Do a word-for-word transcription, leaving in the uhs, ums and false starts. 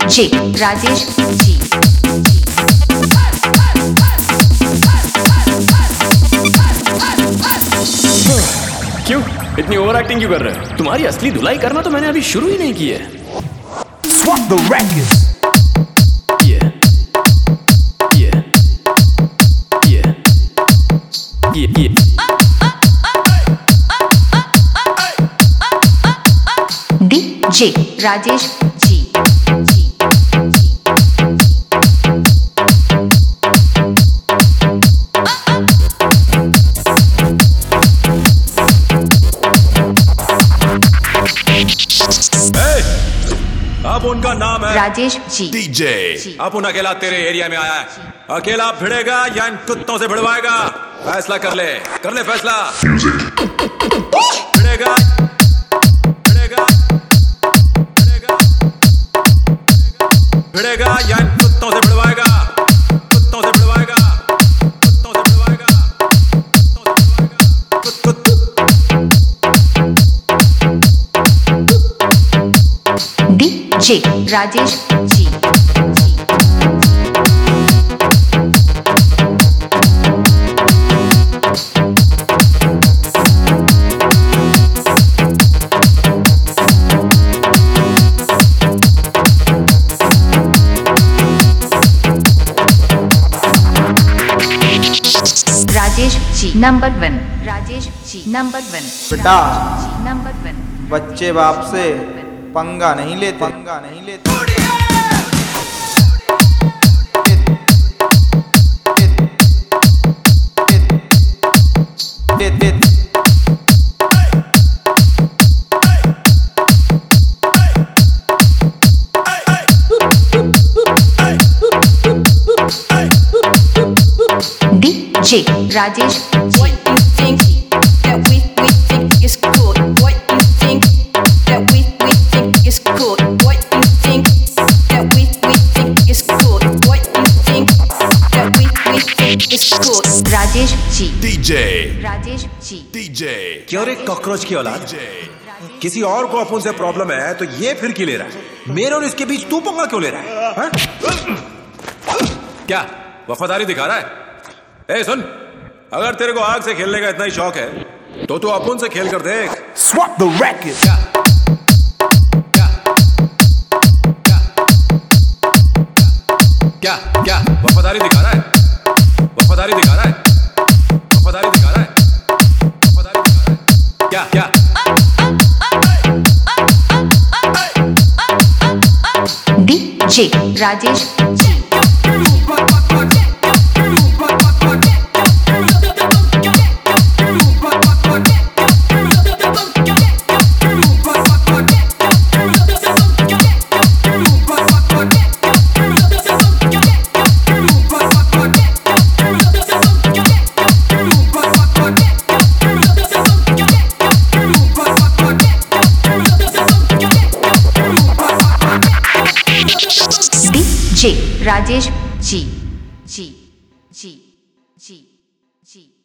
DJ Rajesh जी। क्यों इतनी over acting क्यों कर रहे हो? तुम्हारी असली धुलाई करना तो मैंने अभी शुरू ही नहीं की है। Swap the records. Yeah. Yeah. Yeah. Yeah. Yeah. DJ Rajesh ji जी जी। अब उनका नाम है राजेश जी। डीजे। अब उन अकेला तेरे एरिया में आया है, अकेला भिड़ेगा या इन कुत्तों से भिड़वाएगा? फैसला कर ले, कर ले फैसला। भिड़ेगा भिड़ेगा भिड़ेगा भिड़ेगा या इन कुत्तों से भिड़वाएगा? कुत्तों से भिड़वाएगा कुत्तों से भिड़वाएगा कुत्तों से भिड़वाएगा कुत कुत डीजे राजेश जी जी। Rajesh ji number one. Rajesh ji number one. बेटा नंबर वन। बच्चे बाप से पंगा नहीं लेते, पंगा नहीं लेते। DJ Rajesh ji. What you think that we we think is cool? What you think that we we think is cool? What you think that we we think is cool? What you think that we we think is cool? Rajesh ji. DJ Rajesh ji. DJ. क्यों रे cockroach की औलाद? किसी और को अपन से problem है तो ये फिर क्यों ले रहा है? मेरे और इसके बीच तू पंगा क्यों ले रहा है? हा? क्या वफादारी दिखा रहा है? ए सुन, अगर तेरे को आग से खेलने का इतना ही शौक है तो तू अपन से खेल कर देख। Swap the records. क्या क्या क्या क्या क्या वफादारी दिखा रहा है? वफादारी दिखा रहा है? वफादारी दिखा रहा है? वफादारी दिखा रहा है? क्या क्या डीजे राजेश जी। डीजे राजेश जी जी जी जी जी।